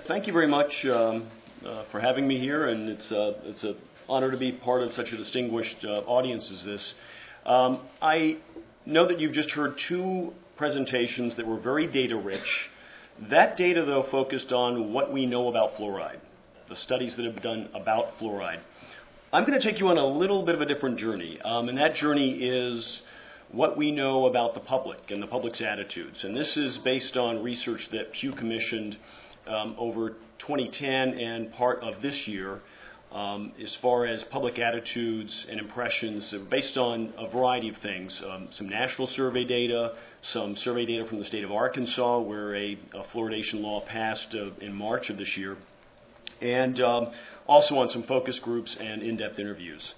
Thank you very much for having me here, and it's an honor to be part of such a distinguished audience as this. I know that you've just heard two presentations that were very data-rich. That data, though, focused on what we know about fluoride, the studies that have been done about fluoride. I'm going to take you on a little bit of a different journey, and that journey is what we know about the public and the public's attitudes. And this is based on research that Pew commissioned over 2010 and part of this year, as far as public attitudes and impressions based on a variety of things. Some national survey data, some survey data from the state of Arkansas, where a fluoridation law passed in March of this year, and also on some focus groups and in-depth interviews.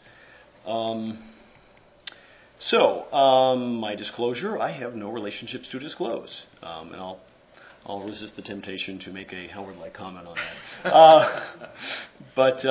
My disclosure, I have no relationships to disclose, and I'll resist the temptation to make a Howard-like comment on that.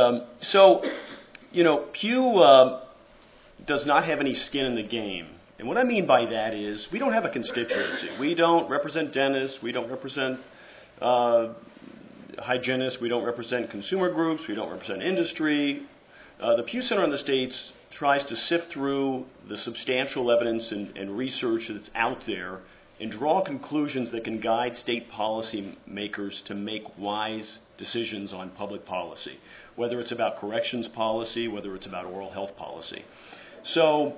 Pew does not have any skin in the game. And what I mean by that is we don't have a constituency. We don't represent dentists. We don't represent hygienists. We don't represent consumer groups. We don't represent industry. The Pew Center on the States tries to sift through the substantial evidence and research that's out there and draw conclusions that can guide state policy makers to make wise decisions on public policy, whether it's about corrections policy, whether it's about oral health policy. So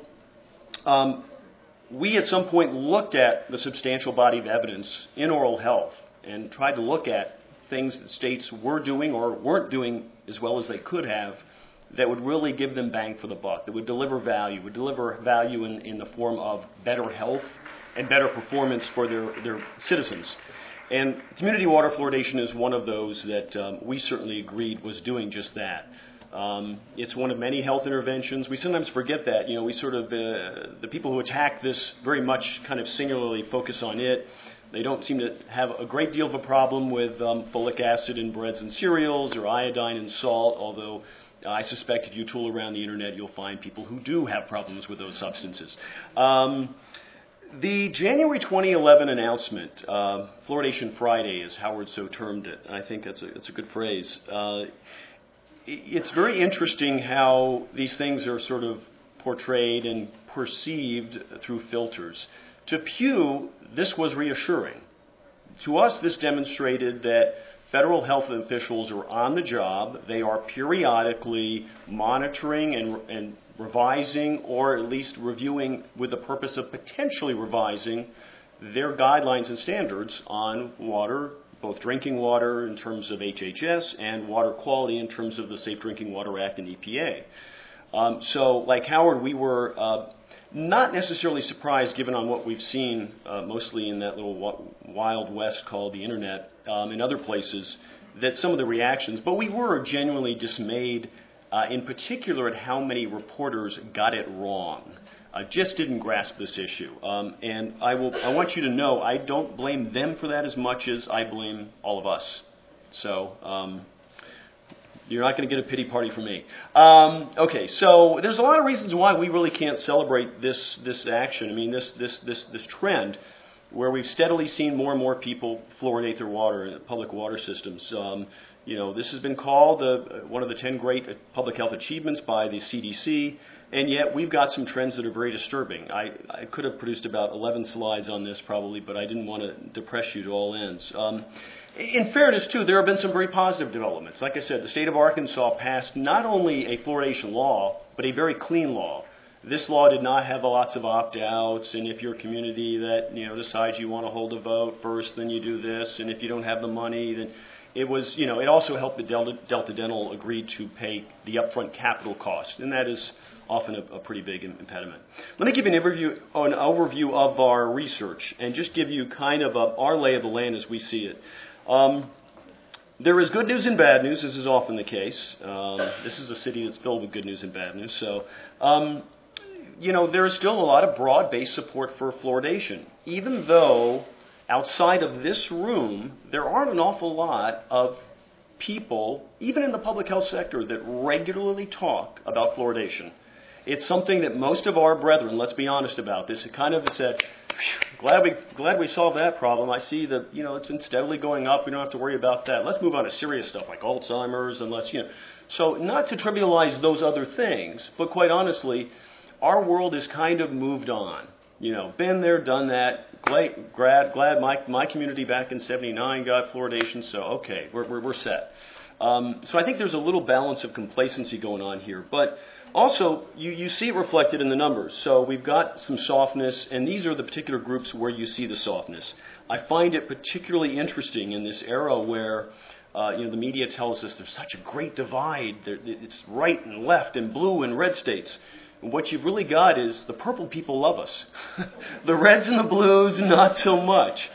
we at some point looked at the substantial body of evidence in oral health and tried to look at things that states were doing or weren't doing as well as they could have that would really give them bang for the buck, that would deliver value in the form of better health and better performance for their citizens. And community water fluoridation is one of those that we certainly agreed was doing just that. It's one of many health interventions. We sometimes forget that. We sort of, the people who attack this very much kind of singularly focus on it. They don't seem to have a great deal of a problem with folic acid in breads and cereals or iodine in salt, although I suspect if you tool around the internet, you'll find people who do have problems with those substances. The January 2011 announcement, Fluoridation Friday, as Howard so termed it, I think it's a good phrase. It's very interesting how these things are sort of portrayed and perceived through filters. To Pew, this was reassuring. To us, this demonstrated that federal health officials are on the job. They are periodically monitoring and revising, or at least reviewing with the purpose of potentially revising their guidelines and standards on water, both drinking water in terms of HHS and water quality in terms of the Safe Drinking Water Act and EPA. So like Howard, we were not necessarily surprised given on what we've seen mostly in that little wild west called the internet and other places, that some of the reactions, but we were genuinely dismayed in particular at how many reporters got it wrong, just didn't grasp this issue. And I want you to know I don't blame them for that as much as I blame all of us. So you're not going to get a pity party from me. Okay, so there's a lot of reasons why we really can't celebrate this action. I mean, this trend where we've steadily seen more and more people fluoridate their water in public water systems. This has been called one of the 10 great public health achievements by the CDC, and yet we've got some trends that are very disturbing. I could have produced about 11 slides on this probably, but I didn't want to depress you to all ends. In fairness, too, there have been some very positive developments. Like I said, the state of Arkansas passed not only a fluoridation law, but a very clean law. This law did not have lots of opt-outs, and if you're a community that decides you want to hold a vote first, then you do this, and if you don't have the money, then it was, it also helped the Delta Dental agree to pay the upfront capital cost, and that is often a pretty big impediment. Let me give you an overview of our research and just give you kind of our lay of the land as we see it. There is good news and bad news, as is often the case. This is a city that's filled with good news and bad news. So, there is still a lot of broad-based support for fluoridation, even though outside of this room, there aren't an awful lot of people, even in the public health sector, that regularly talk about fluoridation. It's something that most of our brethren, let's be honest about this, it kind of said, glad we solved that problem. I see that, it's been steadily going up. We don't have to worry about that. Let's move on to serious stuff like Alzheimer's and So not to trivialize those other things, but quite honestly, our world has kind of moved on. Been there, done that. Glad my community back in '79 got fluoridation, so okay, we're set. So I think there's a little balance of complacency going on here, but also you see it reflected in the numbers. So we've got some softness, and these are the particular groups where you see the softness. I find it particularly interesting in this era where the media tells us there's such a great divide. It's right and left and blue and red states. And what you've really got is the purple people love us. The reds and the blues, not so much.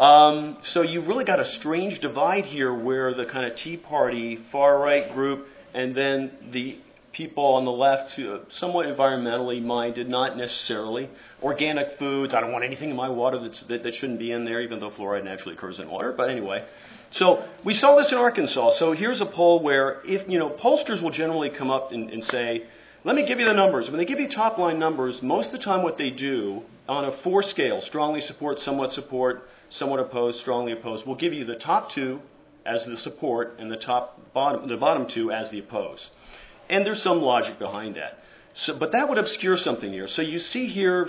So you've really got a strange divide here where the kind of Tea Party, far-right group, and then the people on the left who are somewhat environmentally minded, not necessarily. Organic foods, I don't want anything in my water that shouldn't be in there, even though fluoride naturally occurs in water. But anyway, so we saw this in Arkansas. So here's a poll where pollsters will generally come up and say, let me give you the numbers. When they give you top-line numbers, most of the time what they do on a 4 scale, strongly support, somewhat opposed, strongly opposed, will give you the top 2 as the support and the bottom 2 as the opposed. And there's some logic behind that. But that would obscure something here. So you see here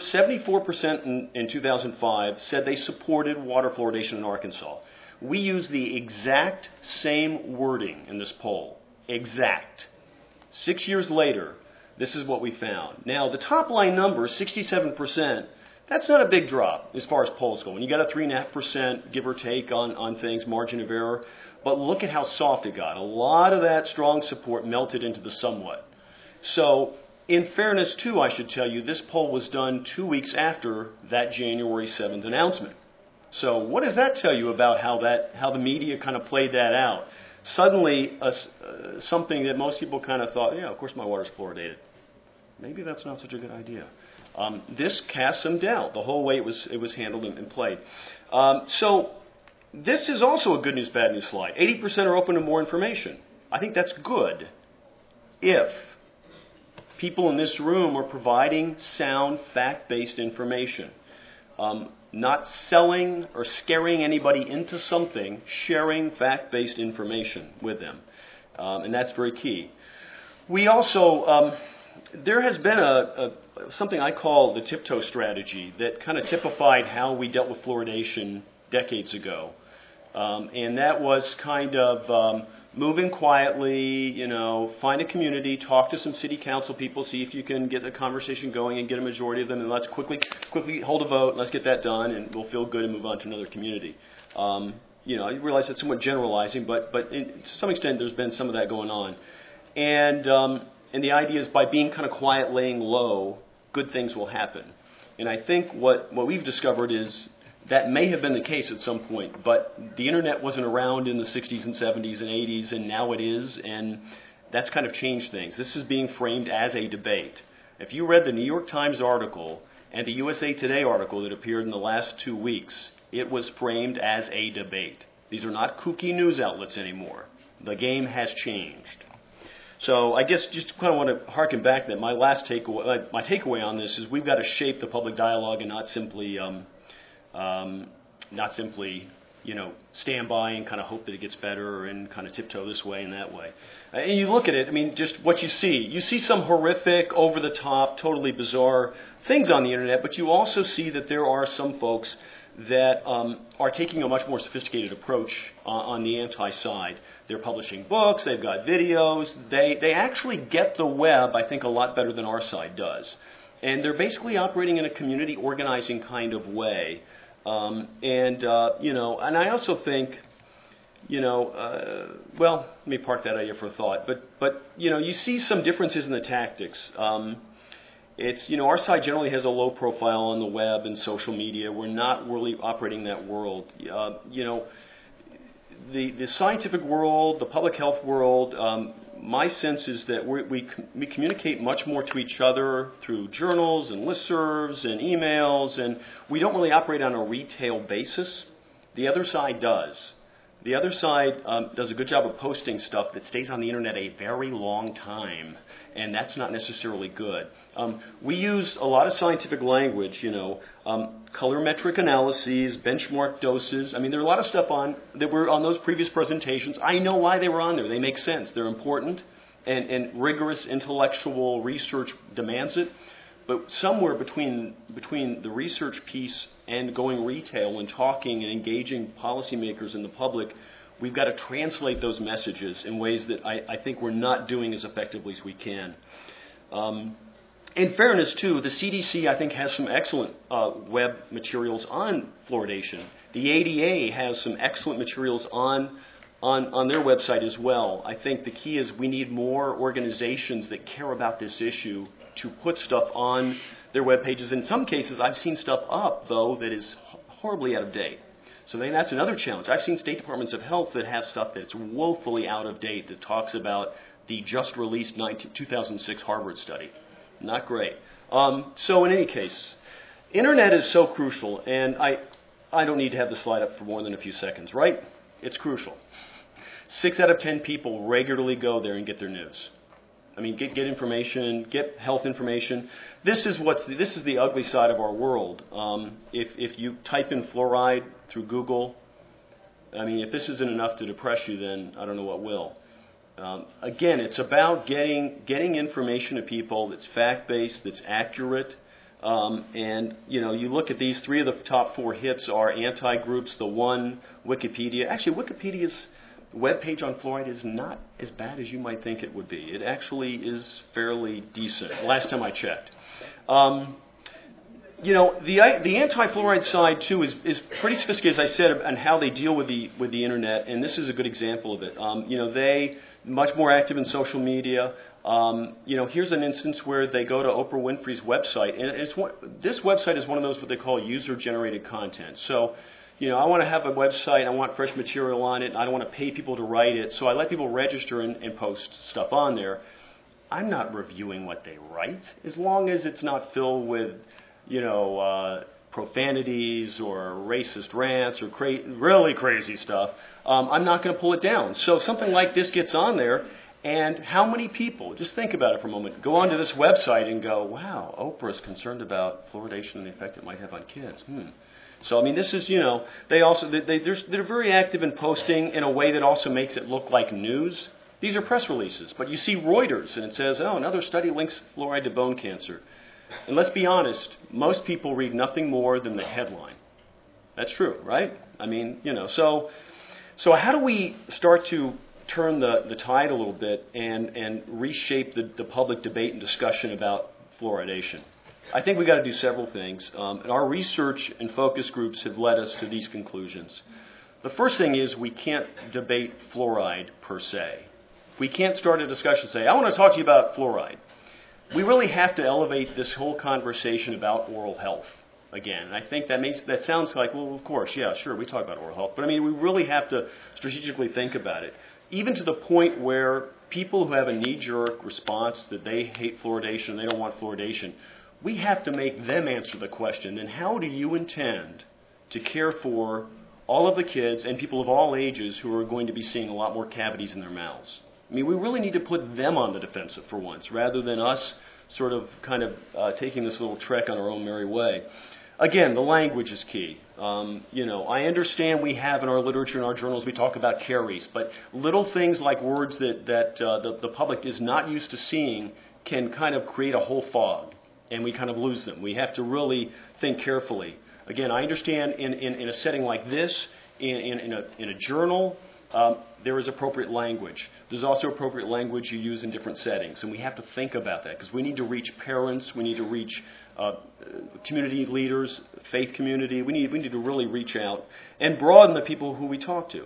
74% in 2005 said they supported water fluoridation in Arkansas. We use the exact same wording in this poll. Exact. 6 years later, this is what we found. Now, the top line number, 67%, that's not a big drop as far as polls go. When you got a 3.5%, give or take on things, margin of error. But look at how soft it got. A lot of that strong support melted into the somewhat. So, in fairness, too, I should tell you, this poll was done 2 weeks after that January 7th announcement. So what does that tell you about how the media kind of played that out? Suddenly, something that most people kind of thought, yeah, of course my water's fluoridated. Maybe that's not such a good idea. This casts some doubt, the whole way it was handled and played. So this is also a good news, bad news slide. 80% are open to more information. I think that's good if people in this room are providing sound, fact-based information. Not selling or scaring anybody into something, sharing fact-based information with them. And that's very key. We also, there has been something I call the tiptoe strategy that kind of typified how we dealt with fluoridation decades ago. And that was kind of moving quietly, find a community, talk to some city council people, see if you can get a conversation going and get a majority of them, and let's quickly hold a vote, let's get that done, and we'll feel good and move on to another community. I realize it's somewhat generalizing, but to some extent there's been some of that going on. And the idea is by being kind of quiet, laying low, good things will happen. And I think what we've discovered is that may have been the case at some point, but the internet wasn't around in the 60s and 70s and 80s, and now it is, and that's kind of changed things. This is being framed as a debate. If you read the New York Times article and the USA Today article that appeared in the last 2 weeks, it was framed as a debate. These are not kooky news outlets anymore. The game has changed. So I guess just kind of want to harken back that my takeaway on this is we've got to shape the public dialogue and not simply stand by and kind of hope that it gets better and kind of tiptoe this way and that way. And you look at it, just what you see some horrific, over-the-top, totally bizarre things on the internet, but you also see that there are some folks that are taking a much more sophisticated approach on the anti-side. They're publishing books, they've got videos, they actually get the web, I think, a lot better than our side does. And they're basically operating in a community organizing kind of way. And I also think, let me park that idea for a thought. But you see some differences in the tactics. Our side generally has a low profile on the web and social media. We're not really operating in that world. The scientific world, the public health world, my sense is that we communicate much more to each other through journals and listservs and emails, and we don't really operate on a retail basis. The other side does. The other side does a good job of posting stuff that stays on the internet a very long time, and that's not necessarily good. We use a lot of scientific language, colorimetric analyses, benchmark doses. I mean, there are a lot of stuff that were on those previous presentations. I know why they were on there. They make sense. They're important, and rigorous intellectual research demands it. But somewhere between the research piece and going retail and talking and engaging policymakers and the public, we've got to translate those messages in ways that I think we're not doing as effectively as we can. In fairness, too, the CDC, I think, has some excellent web materials on fluoridation. The ADA has some excellent materials on their website as well. I think the key is we need more organizations that care about this issue to put stuff on their web pages. In some cases, I've seen stuff up, though, that is horribly out of date. So then that's another challenge. I've seen state departments of health that have stuff that's woefully out of date that talks about the just released 2006 Harvard study. Not great. So in any case, internet is so crucial, and I don't need to have the slide up for more than a few seconds, right? It's crucial. 6 out of 10 people regularly go there and get their news. I mean, get information, get health information. This is the ugly side of our world. If you type in fluoride through Google, I mean, if this isn't enough to depress you, then I don't know what will. Again, it's about getting information to people that's fact-based, that's accurate. And you look at these 3 of the top 4 hits are anti-groups, the one, Wikipedia. Actually, Wikipedia's webpage on fluoride is not as bad as you might think it would be. It actually is fairly decent, last time I checked. The anti-fluoride side, too, is pretty sophisticated, as I said, on how they deal with the internet, and this is a good example of it. They much more active in social media. Here's an instance where they go to Oprah Winfrey's website, and this website is one of those what they call user-generated content. So, I want to have a website, I want fresh material on it, and I don't want to pay people to write it, so I let people register and post stuff on there. I'm not reviewing what they write, as long as it's not filled with, profanities or racist rants or really crazy stuff. I'm not going to pull it down. So something like this gets on there, and how many people, just think about it for a moment, go onto this website and go, wow, Oprah's concerned about fluoridation and the effect it might have on kids. So, I mean, this is, they're very active in posting in a way that also makes it look like news. These are press releases, but you see Reuters, and it says, another study links fluoride to bone cancer. And let's be honest, most people read nothing more than the headline. That's true, right? I mean, so how do we start to turn the tide a little bit and reshape the public debate and discussion about fluoridation? I think we've got to do several things. And our research and focus groups have led us to these conclusions. The first thing is we can't debate fluoride per se. We can't start a discussion and say, I want to talk to you about fluoride. We really have to elevate this whole conversation about oral health again. And I think that sounds like, well, of course, yeah, sure, we talk about oral health. But I mean, we really have to strategically think about it, even to the point where people who have a knee-jerk response that they hate fluoridation, they don't want fluoridation, we have to make them answer the question, then how do you intend to care for all of the kids and people of all ages who are going to be seeing a lot more cavities in their mouths? I mean, we really need to put them on the defensive for once, rather than us sort of taking this little trek on our own merry way. Again, the language is key. I understand we have in our literature and our journals, we talk about caries, but little things like words that the public is not used to seeing can kind of create a whole fog, and we kind of lose them. We have to really think carefully. Again, I understand in a setting like this, in a journal, there is appropriate language. There's also appropriate language you use in different settings, and we have to think about that because we need to reach parents, we need to reach community leaders, faith community. We need to really reach out and broaden the people who we talk to.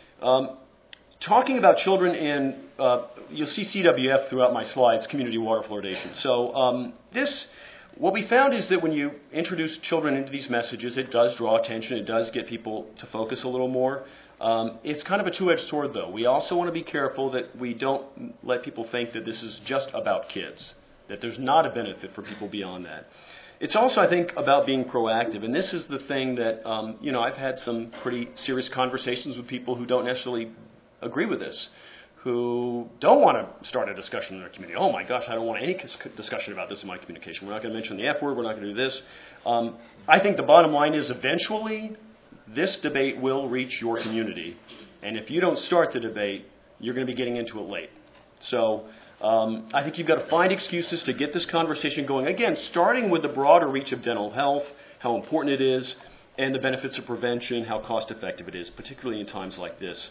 Talking about children in, you'll see CWF throughout my slides, community water fluoridation. So what we found is that when you introduce children into these messages, it does draw attention. It does get people to focus a little more. It's kind of a two-edged sword, though. We also want to be careful that we don't let people think that this is just about kids, that there's not a benefit for people beyond that. It's also, I think, about being proactive. And this is the thing that, I've had some pretty serious conversations with people who don't necessarily agree with this, who don't want to start a discussion in their community. Oh my gosh, I don't want any discussion about this in my communication. We're not going to mention the F word. We're not going to do this. I think the bottom line is eventually this debate will reach your community. And if you don't start the debate, you're going to be getting into it late. So I think you've got to find excuses to get this conversation going. Again, starting with the broader reach of dental health, how important it is, and the benefits of prevention, how cost effective it is, particularly in times like this.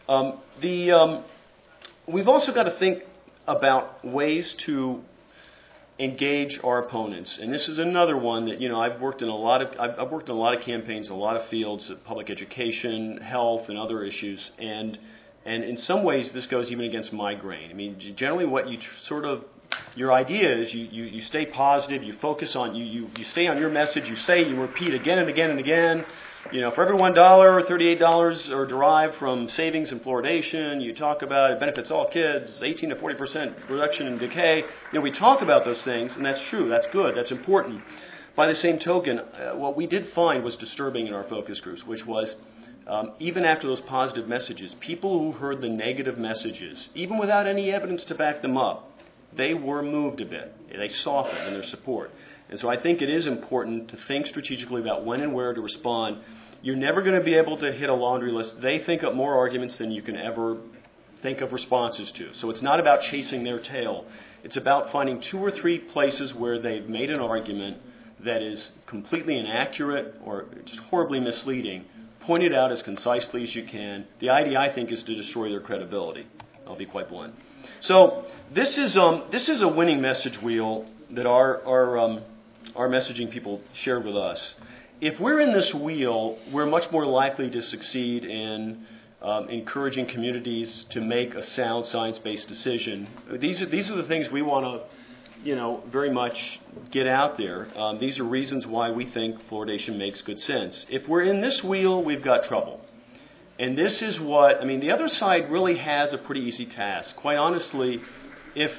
We've also got to think about ways to engage our opponents, and this is another one that I've worked in a lot of campaigns, a lot of fields, public education, health, and other issues, and in some ways this goes even against my grain. I mean, generally, what you your idea is you stay positive, you focus on you stay on your message, you repeat again and again and again. For every $1, $38 are derived from savings and fluoridation. You talk about it benefits all kids, 18 to 40% reduction in decay. We talk about those things, and that's true. That's good. That's important. By the same token, what we did find was disturbing in our focus groups, which was even after those positive messages, people who heard the negative messages, even without any evidence to back them up, they were moved a bit. They softened in their support. And so I think it is important to think strategically about when and where to respond. You're never going to be able to hit a laundry list. They think up more arguments than you can ever think of responses to. So it's not about chasing their tail. It's about finding 2 or 3 places where they've made an argument that is completely inaccurate or just horribly misleading. Point it out as concisely as you can. The idea, I think, is to destroy their credibility. I'll be quite blunt. So this is a winning message wheel that our messaging people shared with us. If we're in this wheel, we're much more likely to succeed in encouraging communities to make a sound science-based decision. These are the things we want to, very much get out there. These are reasons why we think fluoridation makes good sense. If we're in this wheel, we've got trouble. And this is the other side really has a pretty easy task. Quite honestly, if,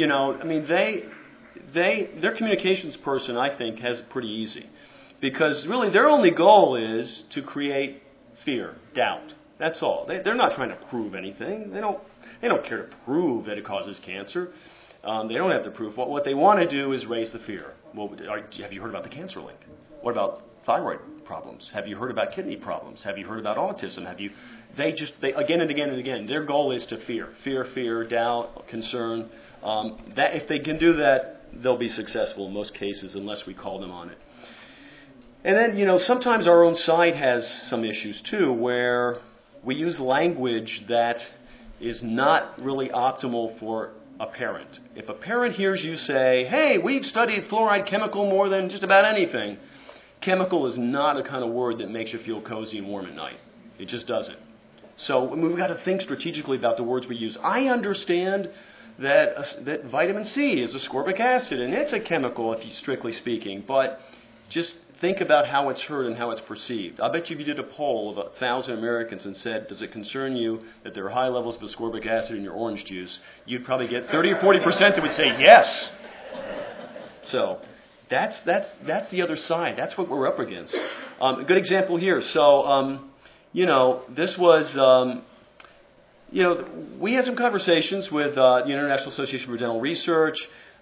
their communications person, I think, has it pretty easy. Because really their only goal is to create fear, doubt. That's all. They're not trying to prove anything. They don't care to prove that it causes cancer. They don't have to prove. What they want to do is raise the fear. Well, have you heard about the cancer link? What about thyroid problems? Have you heard about kidney problems? Have you heard about autism? They again and again and again, their goal is to fear, doubt, concern. That if they can do that, they'll be successful in most cases, unless we call them on it. And then, sometimes our own side has some issues too, where we use language that is not really optimal for a parent. If a parent hears you say, hey, we've studied fluoride chemical more than just about anything, chemical is not a kind of word that makes you feel cozy and warm at night. It just doesn't. So we've got to think strategically about the words we use. I understand that vitamin C is ascorbic acid, and it's a chemical, if you strictly speaking, but just think about how it's heard and how it's perceived. I bet you if you did a poll of 1,000 Americans and said, does it concern you that there are high levels of ascorbic acid in your orange juice, you'd probably get 30 or 40% that would say yes. So that's the other side. That's what we're up against. A good example here. So, this was... we had some conversations with the International Association for Dental Research,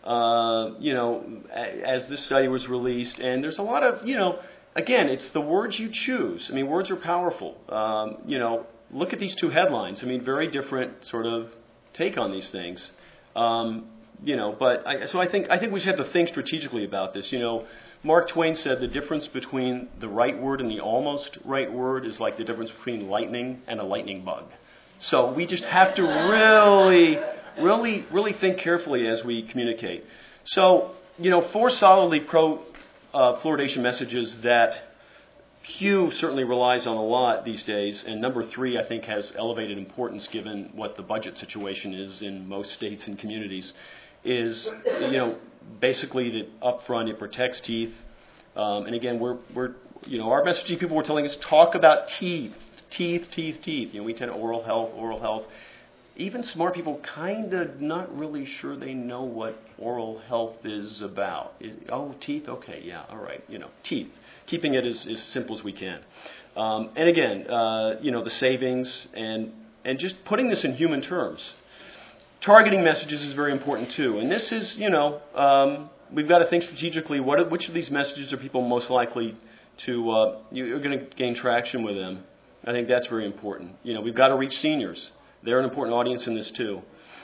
as this study was released, and there's a lot of, again, it's the words you choose. I mean, words are powerful. Look at these 2 headlines. I mean, very different sort of take on these things. But I think we just have to think strategically about this. Mark Twain said the difference between the right word and the almost right word is like the difference between lightning and a lightning bug. So we just have to really think carefully as we communicate. So, 4 solidly pro-fluoridation messages that Pew certainly relies on a lot these days, and number 3, I think, has elevated importance given what the budget situation is in most states and communities, is, basically that up front it protects teeth. And again, we're our messaging people were telling us, talk about teeth. We tend to oral health. even smart people kind of not really sure they know what oral health is about. Oh, teeth? Okay, yeah, all right, teeth. Keeping it as simple as we can. And again, the savings and just putting this in human terms. Targeting messages is very important too. And this is, we've got to think strategically, which of these messages are people most likely to, you're going to gain traction with them. I think that's very important. We've got to reach seniors. They're an important audience in this too.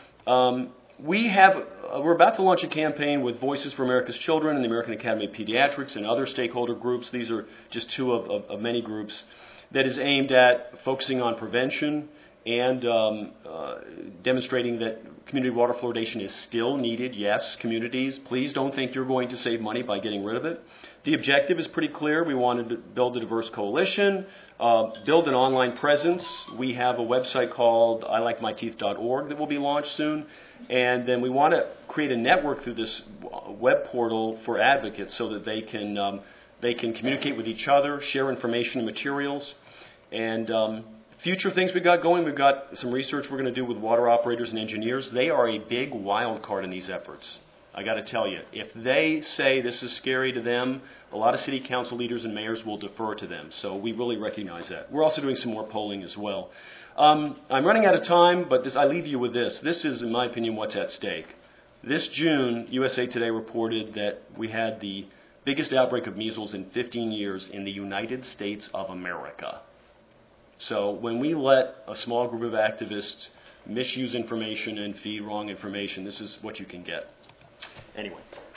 We're about to launch a campaign with Voices for America's Children and the American Academy of Pediatrics and other stakeholder groups. These are just two of many groups that is aimed at focusing on prevention and demonstrating that community water fluoridation is still needed. Yes, communities, please don't think you're going to save money by getting rid of it. The objective is pretty clear. We wanted to build a diverse coalition, build an online presence. We have a website called ilikemyteeth.org that will be launched soon. And then we want to create a network through this web portal for advocates so that they can communicate with each other, share information and materials. And future things we got going, we've got some research we're going to do with water operators and engineers. They are a big wild card in these efforts. I got to tell you, if they say this is scary to them, a lot of city council leaders and mayors will defer to them. So we really recognize that. We're also doing some more polling as well. I'm running out of time, but I leave you with this. This is, in my opinion, what's at stake. This June, USA Today reported that we had the biggest outbreak of measles in 15 years in the United States of America. So when we let a small group of activists misuse information and feed wrong information, this is what you can get. Anyway.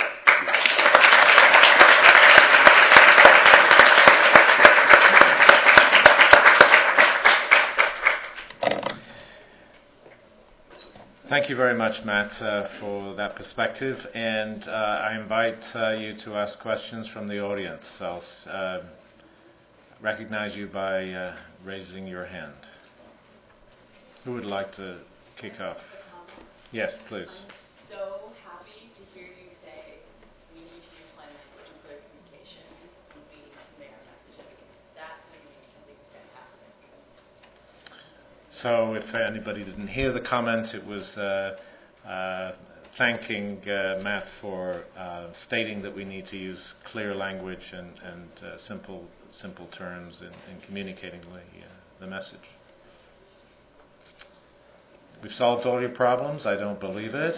Thank you very much, Matt, for that perspective. And I invite you to ask questions from the audience. I'll recognize you by raising your hand. Who would like to kick off? Yes, please. I'm so happy to hear you say we need to use plain language and clear communication when we convey our messages. That, to me, I think is fantastic. So if anybody didn't hear the comment, it was thanking Matt for stating that we need to use clear language and simple terms in communicating the message. We've solved all your problems? I don't believe it.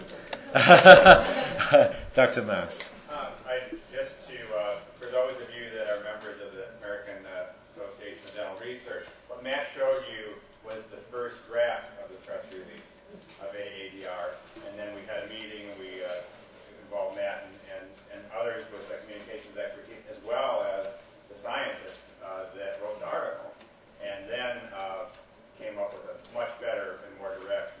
Dr. Mass. For those of you that are members of the American Association of Dental Research, what Matt showed you was the first draft of the press release of AADR, and then we had a meeting and we involved Matt and others with the communications expertise, as well as the scientists that wrote the article, and then came up with a much better and more direct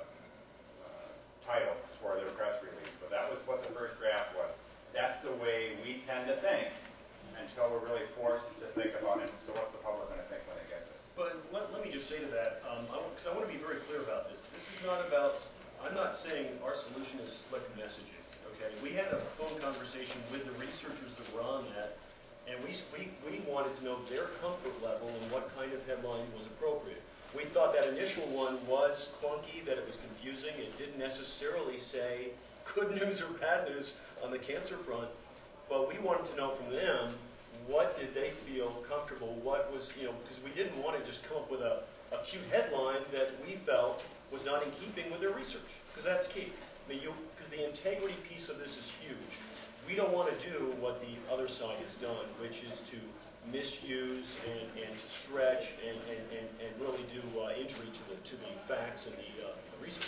title for their press release. But that was what the first draft was. That's the way we tend to think until we're really forced to think about it. So what's the public going to think when they get this? But let me just say to that, because I want to be very clear about this. This is not about, I'm not saying our solution is slick messaging, okay? We had a phone conversation with the researchers that were on that, and we wanted to know their comfort level and what kind of headline was appropriate. We thought that initial one was clunky, that it was confusing. It didn't necessarily say good news or bad news on the cancer front, but we wanted to know from them, what did they feel comfortable? What was, because we didn't want to just come up with a cute headline that we felt was not in keeping with their research, because that's key. I mean, because the integrity piece of this is huge. We don't want to do what the other side has done, which is to misuse and to stretch and really do injury to the facts and the research.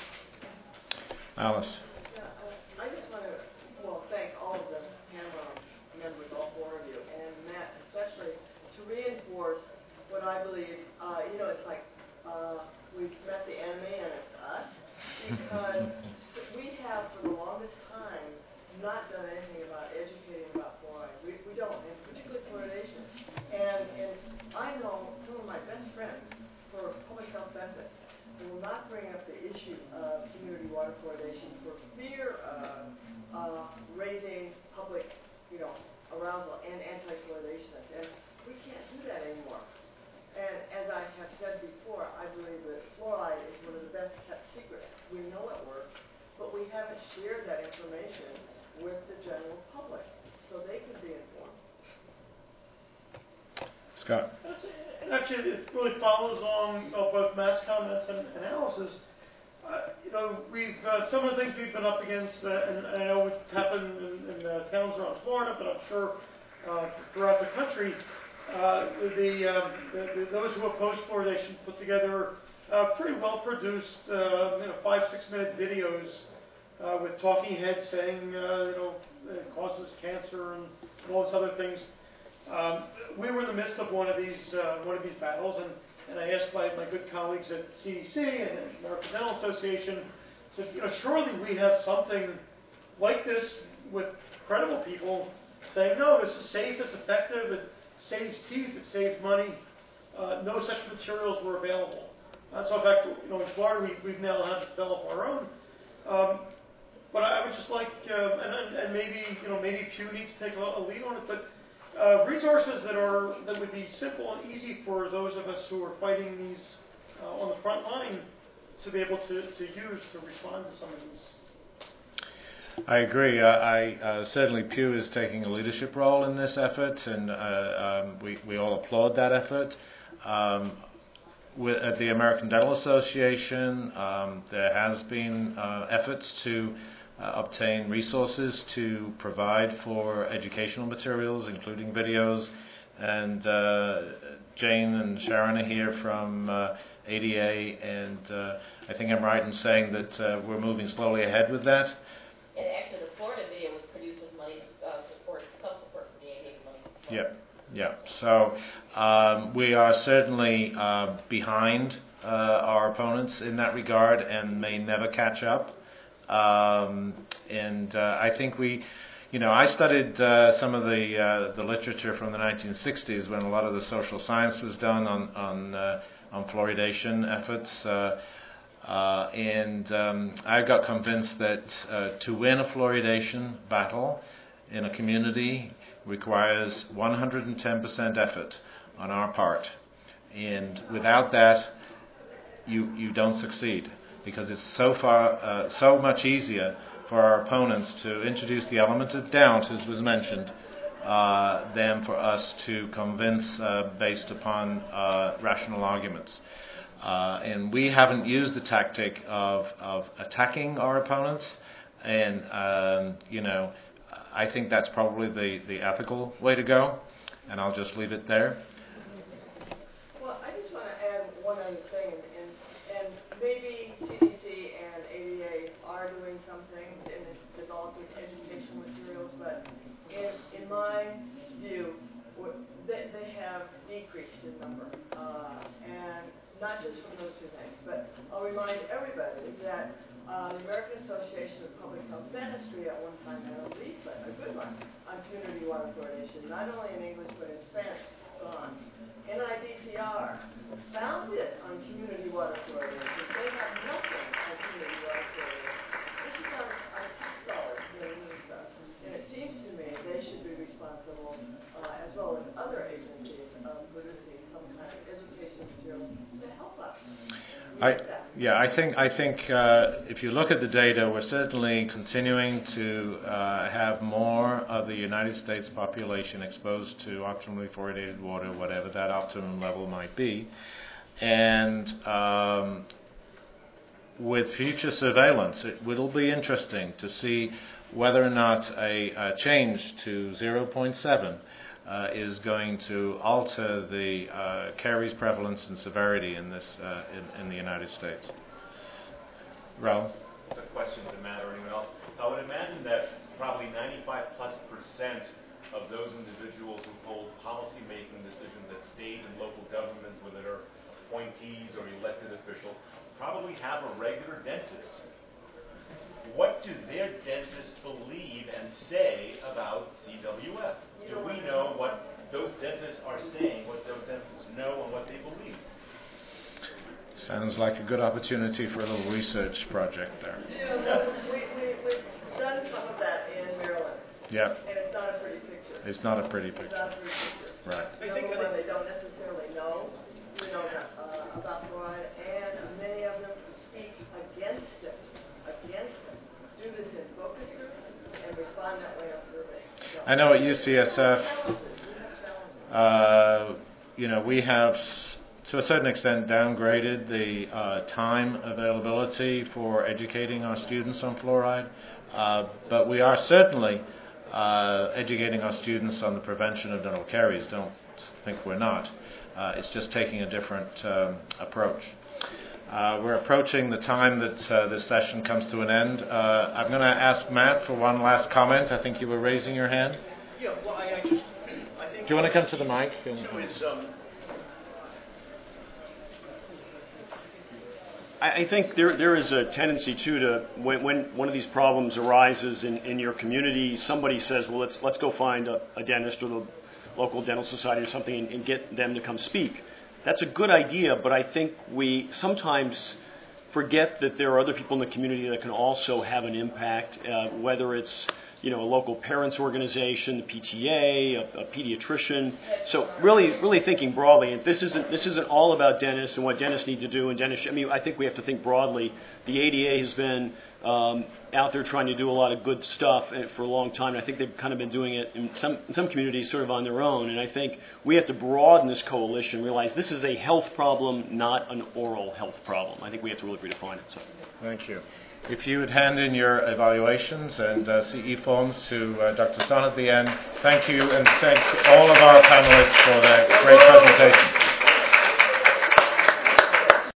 Alice. Yeah, I just want to thank all of the panel members, all four of you, and Matt especially, to reinforce what I believe. It's like we've met the enemy and it's us, because we have for the longest time not done anything about educating about fluoride. We don't, and particularly fluoridation. And I know some of my best friends, for public health benefits, they will not bring up the issue of community water fluoridation for fear of raising public, arousal and anti-fluoridation. And we can't do that anymore. And as I have said before, I believe that fluoride is one of the best haven't shared that information with the general public so they can be informed. Scott. And actually, it really follows on both Matt's comments and analysis. We've some of the things we've been up against, and I know it's happened in towns around Florida, but I'm sure throughout the country, those who oppose fluoridation put together pretty well-produced, 5-6 minute videos with talking heads saying, it causes cancer and all those other things. We were in the midst of one of these battles, and I asked my good colleagues at CDC and the American Dental Association, said, surely we have something like this with credible people saying, no, this is safe, it's effective, it saves teeth, it saves money. No such materials were available. So in fact, in Florida, we've now had to develop our own. But I would just like, and maybe Pew needs to take a lead on it, but resources that would be simple and easy for those of us who are fighting these on the front line to be able to use to respond to some of these. I agree. Certainly Pew is taking a leadership role in this effort, and we all applaud that effort. At the American Dental Association, there has been efforts to obtain resources to provide for educational materials, including videos. And Jane and Sharon are here from ADA, and I think I'm right in saying that we're moving slowly ahead with that. And actually, the Florida video was produced with money support from the ADA money. Yeah. So we are certainly behind our opponents in that regard, and may never catch up. And I think I studied some of the literature from the 1960s when a lot of the social science was done on fluoridation efforts. And I got convinced that to win a fluoridation battle in a community requires 110% effort on our part. And without that, you don't succeed, because it's so much easier for our opponents to introduce the element of doubt, as was mentioned, than for us to convince based upon rational arguments. And we haven't used the tactic of attacking our opponents, and I think that's probably the ethical way to go, and I'll just leave it there. Well, I just want to add one other thing, and maybe CDC and ADA are doing something in developing educational materials, but in my view, they have decreased in number, and not just from those two things, but I'll remind everybody that the American Association of Public Health Dentistry at one time had a leaflet, a good one, on community water fluoridation, not only in English but in Spanish. Gone. NIDCR founded on community water fluoridation. They have nothing on community water fluoridation. This is our tax dollars being used up. And it seems to me they should be responsible, as well as other agencies, producing some kind of education material to help us. I think if you look at the data, we're certainly continuing to have more of the United States population exposed to optimally fluoridated water, whatever that optimum level might be. And with future surveillance, it will be interesting to see whether or not a change to 0.7 is going to alter the caries prevalence and severity in this in the United States. Raul? It's a question to Matt or anyone else. I would imagine that probably 95+% of those individuals who hold policy-making decisions at state and local governments, whether they're appointees or elected officials, probably have a regular dentist. What do their dentists believe and say about CWF? Do we know what those dentists are saying, what those dentists know and what they believe? Sounds like a good opportunity for a little research project there. Yeah, we've done some of that in Maryland. Yeah. And it's not a pretty picture. It's not a pretty It's picture. not a pretty picture. Right. Number one, they don't necessarily know, about fluoride, and many of them speak against it, do the I know at UCSF, we have, to a certain extent, downgraded the time availability for educating our students on fluoride, but we are certainly educating our students on the prevention of dental caries. Don't think we're not. It's just taking a different approach. We're approaching the time that this session comes to an end. I'm going to ask Matt for one last comment. I think you were raising your hand. Yeah, well, I think... Do you want to come to the mic? I think there is a tendency, too, to when one of these problems arises in your community, somebody says, well, let's go find a dentist or the local dental society or something and get them to come speak. That's a good idea, but I think we sometimes forget that there are other people in the community that can also have an impact, whether it's a local parents organization, the PTA, a pediatrician. So really thinking broadly. And this isn't all about dentists and what dentists need to do. And dentists, I think we have to think broadly. The ADA has been out there trying to do a lot of good stuff for a long time. And I think they've kind of been doing it in some communities sort of on their own. And I think we have to broaden this coalition, realize this is a health problem, not an oral health problem. I think we have to really redefine it. So. Thank you. If you would hand in your evaluations and CE forms to Dr. Son at the end, thank you, and thank all of our panelists for their great